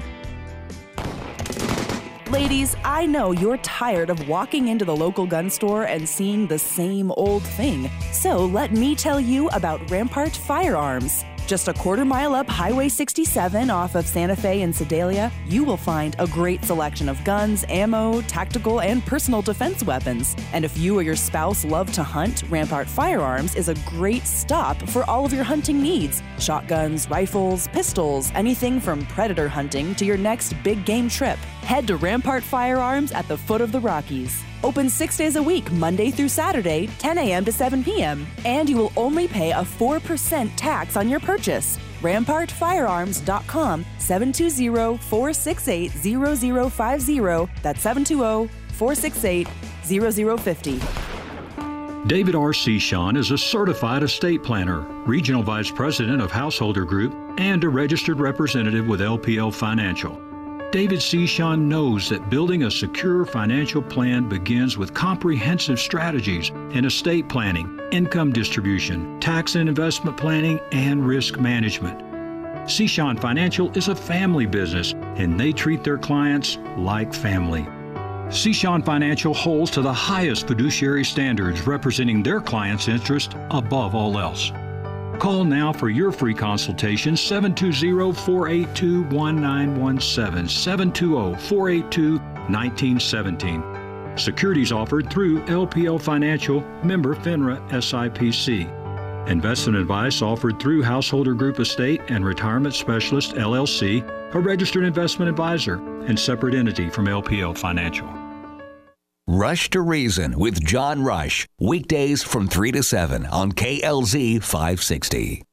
Ladies, I know you're tired of walking into the local gun store and seeing the same old thing. So let me tell you about Rampart Firearms. Just a quarter mile up Highway sixty-seven off of Santa Fe and Sedalia, you will find a great selection of guns, ammo, tactical, and personal defense weapons. And if you or your spouse love to hunt, Rampart Firearms is a great stop for all of your hunting needs. Shotguns, rifles, pistols, anything from predator hunting to your next big game trip. Head to Rampart Firearms at the foot of the Rockies. Open six days a week, Monday through Saturday, ten a.m. to seven p.m. And you will only pay a four percent tax on your purchase. Rampart Firearms dot com, seven two zero, four six eight, zero zero five zero. That's seven two zero, four six eight, zero zero five zero. David R. Seashon is a certified estate planner, regional vice president of Householder Group, and a registered representative with L P L Financial. David Seashon knows that building a secure financial plan begins with comprehensive strategies in estate planning, income distribution, tax and investment planning, and risk management. Seashon Financial is a family business, and they treat their clients like family. Seashon Financial holds to the highest fiduciary standards, representing their clients' interest above all else. Call now for your free consultation, seven two zero, four eight two, one nine one seven, seven two zero, four eight two, one nine one seven. Securities offered through L P L Financial, member FINRA S I P C. Investment advice offered through Householder Group Estate and Retirement Specialist, L L C, a registered investment advisor and separate entity from L P L Financial. Rush to Reason with John Rush, weekdays from three to seven on K L Z five sixty.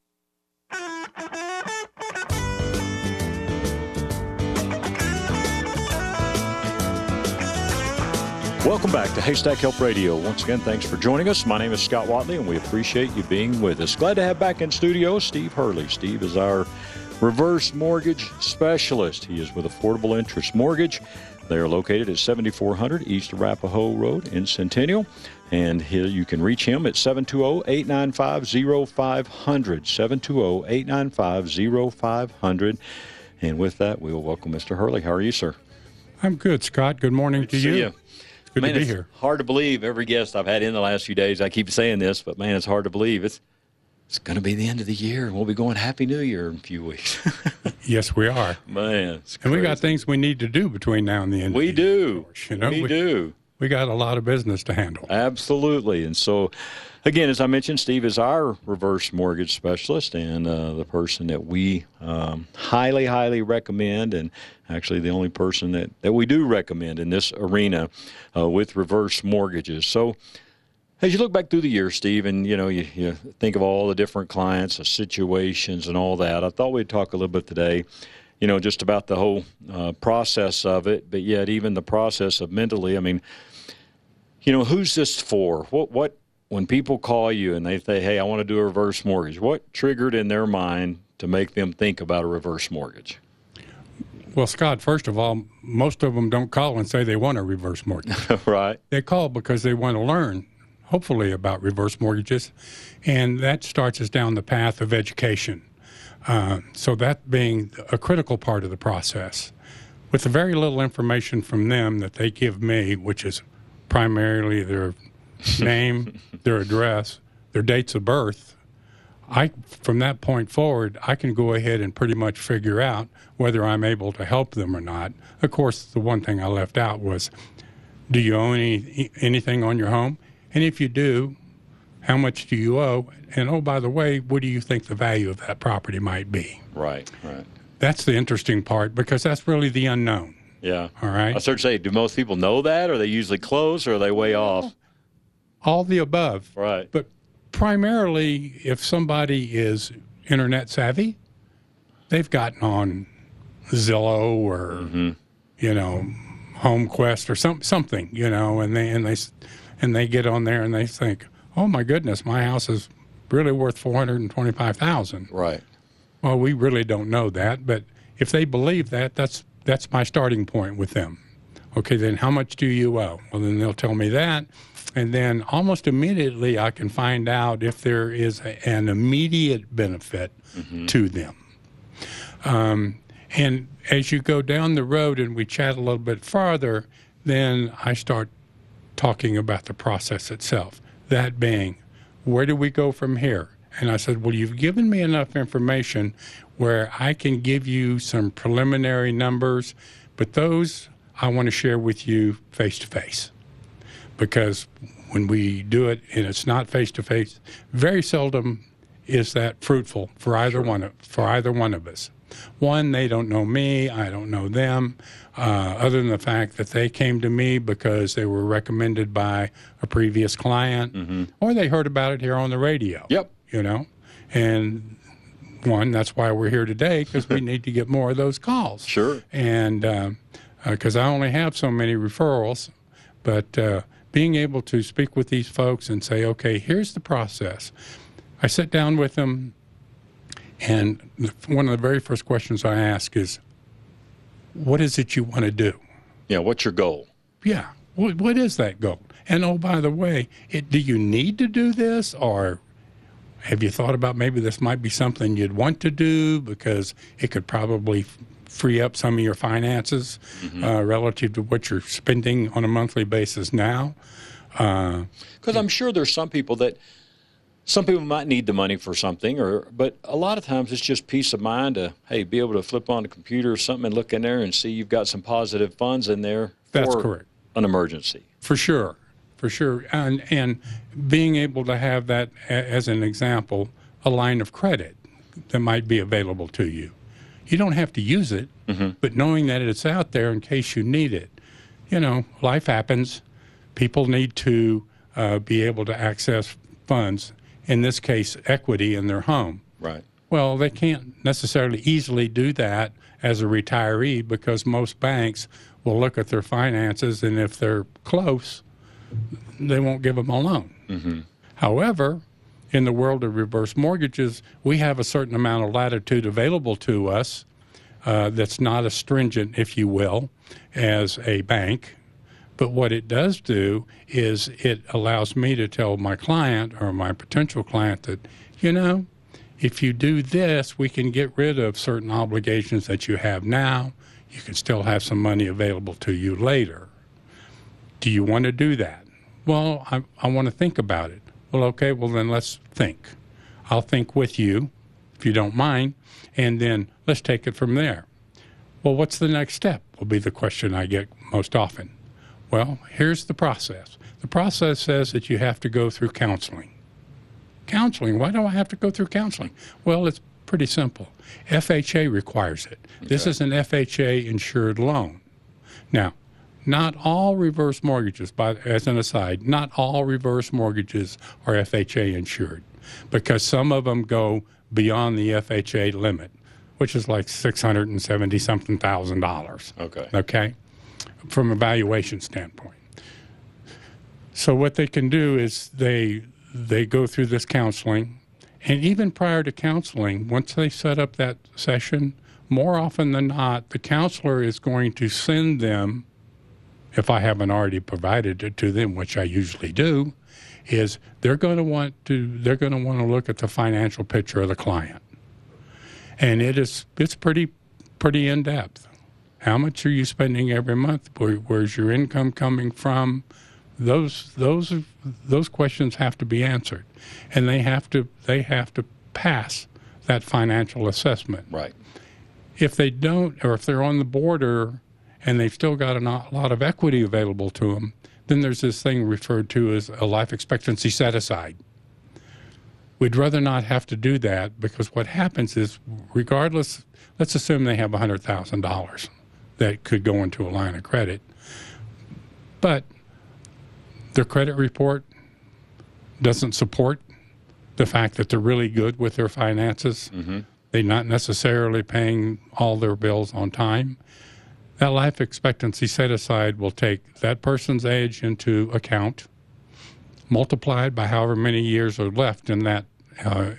Welcome back to Haystack Help Radio. Once again, thanks for joining us. My name is Scott Watley, and we appreciate you being with us. Glad to have back in studio Steve Hurley. Steve is our reverse mortgage specialist. He is with Affordable Interest Mortgage. They are located at seventy-four hundred East Arapahoe Road in Centennial. And here you can reach him at seven two zero, eight nine five, zero five zero zero, seven two zero, eight nine five, zero five zero zero. And with that, we will welcome Mister Hurley. How are you, sir? I'm good, Scott. Good morning to you. you. Good man, to be it's here. Hard to believe. Every guest I've had in the last few days, I keep saying this, but man, it's hard to believe. It's it's going to be the end of the year, and we'll be going Happy New Year in a few weeks. Yes, we are. Man, it's and we got crazy. things we need to do between now and the end. We of the year, do. of course, you know? We, we do. We got a lot of business to handle. Absolutely. And so, again, as I mentioned, Steve is our reverse mortgage specialist and uh, the person that we um, highly, highly recommend, and actually the only person that, that we do recommend in this arena uh, with reverse mortgages. So as you look back through the year, Steve, and, you know, you, you think of all the different clients, the situations and all that, I thought we'd talk a little bit today, you know, just about the whole uh, process of it, but yet even the process of mentally, I mean, you know, who's this for? What, what, when people call you and they say, hey, I want to do a reverse mortgage, what triggered in their mind to make them think about a reverse mortgage? Well, Scott, first of all, most of them don't call and say they want a reverse mortgage. Right. They call because they want to learn, hopefully, about reverse mortgages, and that starts us down the path of education. Uh, so that being a critical part of the process. With the very little information from them that they give me, which is primarily their name, their address, their dates of birth, I, from that point forward, I can go ahead and pretty much figure out whether I'm able to help them or not. Of course, the one thing I left out was, do you own any, anything on your home? And if you do, how much do you owe? And, oh, by the way, what do you think the value of that property might be? Right, right. That's the interesting part, because that's really the unknown. Yeah. All right? I was to say, do most people know that? Or are they usually close, or are they way off? All the above. Right. But primarily, if somebody is internet savvy, they've gotten on Zillow or, mm-hmm. you know, HomeQuest or some, something, you know, and they, and they, and they get on there and they think, oh, my goodness, my house is really worth four hundred twenty-five thousand dollars. Right. Well, we really don't know that, but if they believe that, that's that's my starting point with them. Okay, then how much do you owe? Well, then they'll tell me that, and then almost immediately I can find out if there is a, an immediate benefit mm-hmm. to them. Um, and as you go down the road and we chat a little bit farther, then I start talking about the process itself. That being, where do we go from here? And I said, well, you've given me enough information where I can give you some preliminary numbers, but those I want to share with you face-to-face. Because when we do it and it's not face-to-face, very seldom is that fruitful for either sure. one of, for either one of us. One, they don't know me, I don't know them, uh, other than the fact that they came to me because they were recommended by a previous client, mm-hmm. or they heard about it here on the radio. Yep. You know, and one, that's why we're here today, because we need to get more of those calls. Sure. And because uh, uh, I only have so many referrals, but uh, being able to speak with these folks and say, okay, here's the process. I sit down with them, and one of the very first questions I ask is, what is it you want to do? Yeah, what's your goal? Yeah, what, what is that goal? And, oh, by the way, it, do you need to do this, or have you thought about maybe this might be something you'd want to do because it could probably f- free up some of your finances mm-hmm. uh, relative to what you're spending on a monthly basis now? Because uh, I'm sure there's some people that some people might need the money for something, or but a lot of times it's just peace of mind to, hey, be able to flip on the computer or something and look in there and see you've got some positive funds in there That's for correct. An emergency. For sure. For sure. And and being able to have that, as an example, a line of credit that might be available to you. You don't have to use it, mm-hmm. but knowing that it's out there in case you need it. You know, life happens. People need to uh, be able to access funds, in this case, equity in their home. Right. Well, they can't necessarily easily do that as a retiree because most banks will look at their finances, and if they're close, they won't give them a loan. Mm-hmm. However, in the world of reverse mortgages, we have a certain amount of latitude available to us uh, that's not as stringent, if you will, as a bank. But what it does do is it allows me to tell my client or my potential client that, you know, if you do this, we can get rid of certain obligations that you have now. You can still have some money available to you later. Do you want to do that? Well, I, I want to think about it. Well, okay, well, then let's think. I'll think with you, if you don't mind, and then let's take it from there. Well, what's the next step will be the question I get most often. Well, here's the process. The process says that you have to go through counseling. Counseling? Why do I have to go through counseling? Well, it's pretty simple. F H A requires it. Okay. This is an F H A-insured loan. Now, not all reverse mortgages, by, as an aside, not all reverse mortgages are F H A insured because some of them go beyond the F H A limit, which is like six hundred seventy something thousand dollars. Okay. Okay? From a valuation standpoint. So what they can do is they they go through this counseling, and even prior to counseling, once they set up that session, more often than not, the counselor is going to send them, if I haven't already provided it to them, which I usually do, is they're going to want to they're going to want to look at the financial picture of the client, and it is it's pretty pretty in depth. How much are you spending every month? Where, where's your income coming from? Those those those questions have to be answered, and they have to they have to pass that financial assessment. Right. If they don't, or if they're on the border and they've still got a lot of equity available to them, then there's this thing referred to as a life expectancy set aside. We'd rather not have to do that because what happens is, regardless, let's assume they have one hundred thousand dollars that could go into a line of credit, but their credit report doesn't support the fact that they're really good with their finances. Mm-hmm. They're not necessarily paying all their bills on time. That life expectancy set aside will take that person's age into account, multiplied by however many years are left in that uh,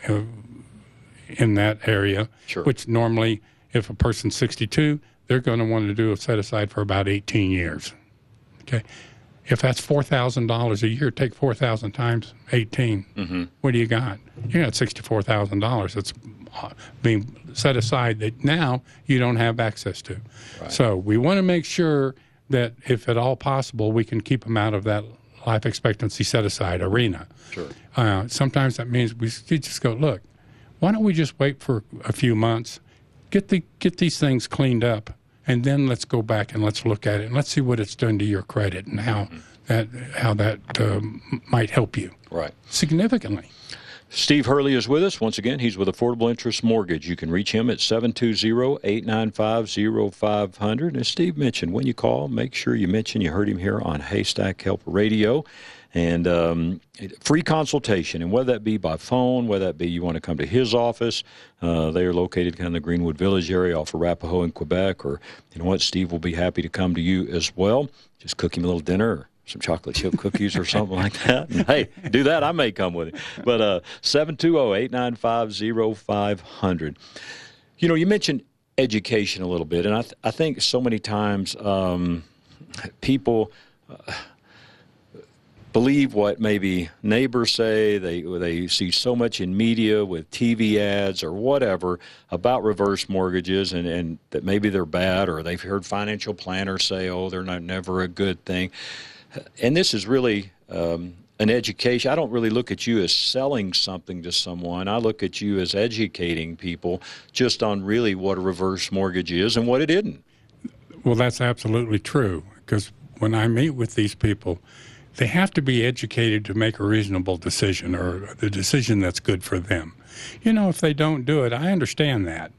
in that area, sure. Which normally, if a person's sixty-two, they're going to want to do a set aside for about eighteen years. Okay, if that's four thousand dollars a year, take four thousand times eighteen. Mm-hmm. What do you got? You got sixty-four thousand dollars that's being set aside that now you don't have access to. Right. So we want to make sure that, if at all possible, we can keep them out of that life expectancy set aside arena. Sure. Uh, sometimes that means we just go, look, why don't we just wait for a few months, get the get these things cleaned up, and then let's go back and let's look at it and let's see what it's done to your credit and how mm-hmm. that how that um, might help you. Right. Significantly. Steve Hurley is with us. Once again, he's with Affordable Interest Mortgage. You can reach him at seven two zero, eight nine five, zero five zero zero. And as Steve mentioned, when you call, make sure you mention you heard him here on Haystack Help Radio. And um, free consultation, and whether that be by phone, whether that be you want to come to his office, uh, they are located kind of in the Greenwood Village area off of Arapahoe in Quebec, or you know what, Steve will be happy to come to you as well. Just cook him a little dinner, or some chocolate chip cookies or something like that. And, hey, do that, I may come with him. But uh, seven two zero, eight nine five, zero five zero zero. You know, you mentioned education a little bit, and I, th- I think so many times um, people uh, believe what maybe neighbors say. They they see so much in media with T V ads or whatever about reverse mortgages, and, and that maybe they're bad, or they've heard financial planners say, oh, they're not never a good thing. And this is really um, an education. I don't really look at you as selling something to someone. I look at you as educating people just on really what a reverse mortgage is and what it isn't. Well, that's absolutely true, because when I meet with these people, they have to be educated to make a reasonable decision, or the decision that's good for them. You know, if they don't do it, I understand that.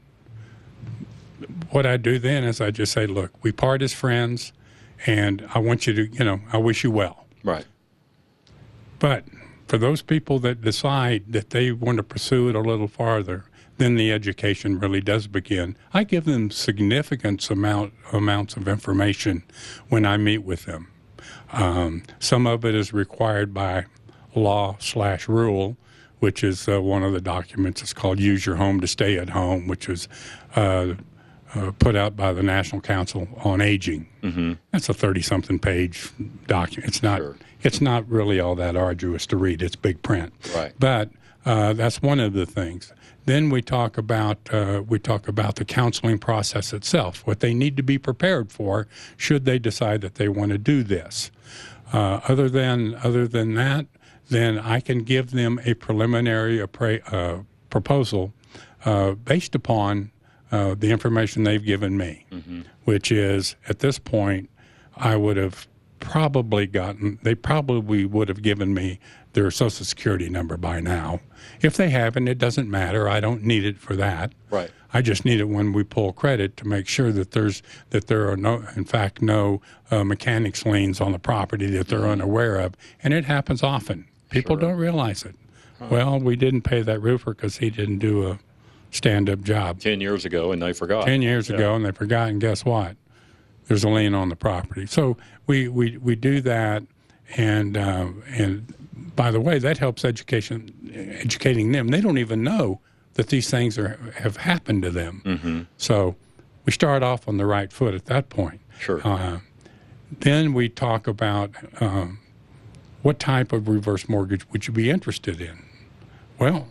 What I do then is I just say, look, we part as friends, and I want you to, you know, I wish you well. Right. But for those people that decide that they want to pursue it a little farther, then the education really does begin. I give them significant amount amounts of information when I meet with them. Um, some of it is required by law slash rule, which is uh, one of the documents. It's called Use Your Home to Stay at Home, which was uh, uh, put out by the National Council on Aging. Mm-hmm. That's a thirty-something page document. It's not. Sure. It's not really all that arduous to read. It's big print. Right. But uh, that's one of the things. Then we talk about uh, we talk about the counseling process itself, what they need to be prepared for should they decide that they want to do this. Uh, other than other than that, then I can give them a preliminary appra- uh, proposal uh, based upon uh, the information they've given me, mm-hmm. which is at this point I would have probably gotten. They probably would have given me their Social Security number by now. If they haven't, it doesn't matter. I don't need it for that. Right. I just need it when we pull credit to make sure that there's that there are no, in fact, no uh, mechanics liens on the property that they're unaware of, and it happens often. People sure. don't realize it. Huh. Well, we didn't pay that roofer because he didn't do a stand-up job. Ten years ago, and they forgot. Ten years yeah. ago, and they forgot, and guess what? There's a lien on the property. So we we, we do that, and uh, and. By the way, that helps education, educating them. They don't even know that these things are have happened to them. Mm-hmm. So we start off on the right foot at that point. Sure. Uh, then we talk about um, what type of reverse mortgage would you be interested in? Well,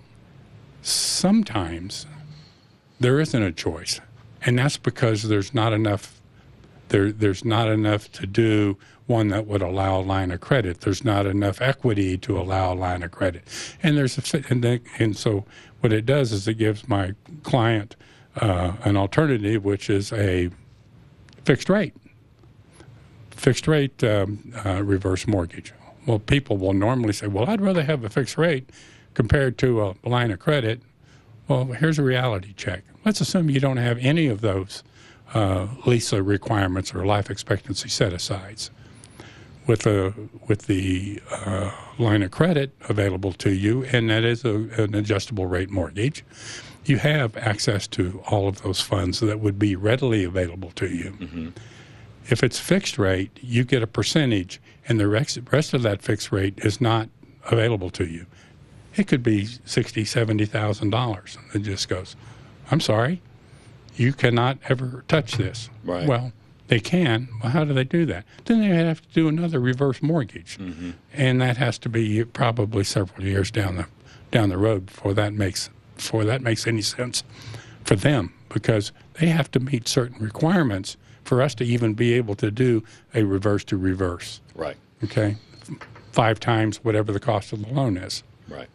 sometimes there isn't a choice, and that's because there's not enough. There, there's not enough to do one that would allow a line of credit. There's not enough equity to allow a line of credit, and there's a, and, then, and so what it does is it gives my client uh, an alternative, which is a fixed rate, fixed rate um, uh, reverse mortgage. Well, people will normally say, "Well, I'd rather have a fixed rate compared to a line of credit." Well, here's a reality check. Let's assume you don't have any of those uh, LISA requirements or life expectancy set-asides. With a with the uh, line of credit available to you, and that is a, an adjustable rate mortgage, you have access to all of those funds that would be readily available to you. Mm-hmm. If it's fixed rate, you get a percentage, and the rest, rest of that fixed rate is not available to you. It could be sixty thousand dollars, seventy thousand dollars. It just goes, I'm sorry, you cannot ever touch this. Right. Well, they can. Well, how do they do that? Then they have to do another reverse mortgage, mm-hmm. and that has to be probably several years down the down the road before that makes before that makes any sense for them, because they have to meet certain requirements for us to even be able to do a reverse to reverse. Right. Okay. Five times whatever the cost of the loan is. Right.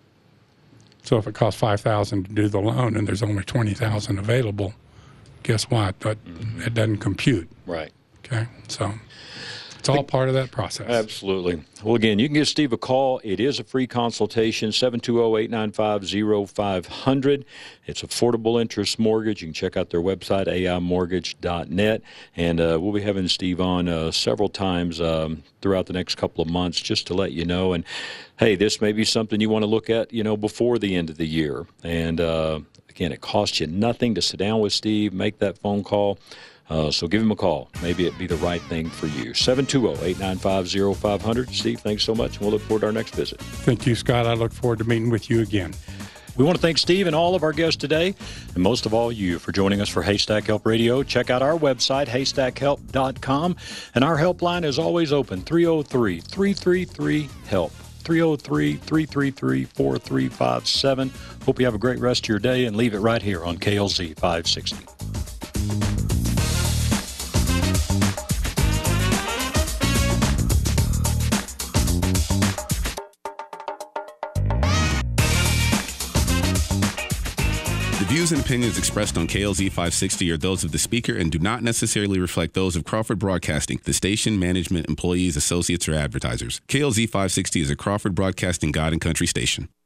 So if it costs five thousand to do the loan and there's only twenty thousand available, guess what? That mm-hmm. it doesn't compute. Right. Okay. So it's all part of that process. Absolutely. Well, again, you can give Steve a call. It is a free consultation, seven two zero, eight nine five, zero five zero zero. It's affordable interest mortgage. You can check out their website, A I mortgage dot net. And uh, we'll be having Steve on uh, several times um, throughout the next couple of months just to let you know. And, hey, this may be something you want to look at, you know, before the end of the year. And, uh, again, it costs you nothing to sit down with Steve, make that phone call. Uh, so give him a call. Maybe it'd be the right thing for you. seven two zero, eight nine five, zero five zero zero. Steve, thanks so much, and we'll look forward to our next visit. Thank you, Scott. I look forward to meeting with you again. We want to thank Steve and all of our guests today, and most of all you for joining us for Haystack Help Radio. Check out our website, haystack help dot com, and our helpline is always open, three oh three, three three three, HELP. three oh three, three three three, four three five seven. Hope you have a great rest of your day, and leave it right here on K L Z five sixty. The views and opinions expressed on K L Z five sixty are those of the speaker and do not necessarily reflect those of Crawford Broadcasting, the station, management, employees, associates, or advertisers. K L Z five sixty is a Crawford Broadcasting God and Country station.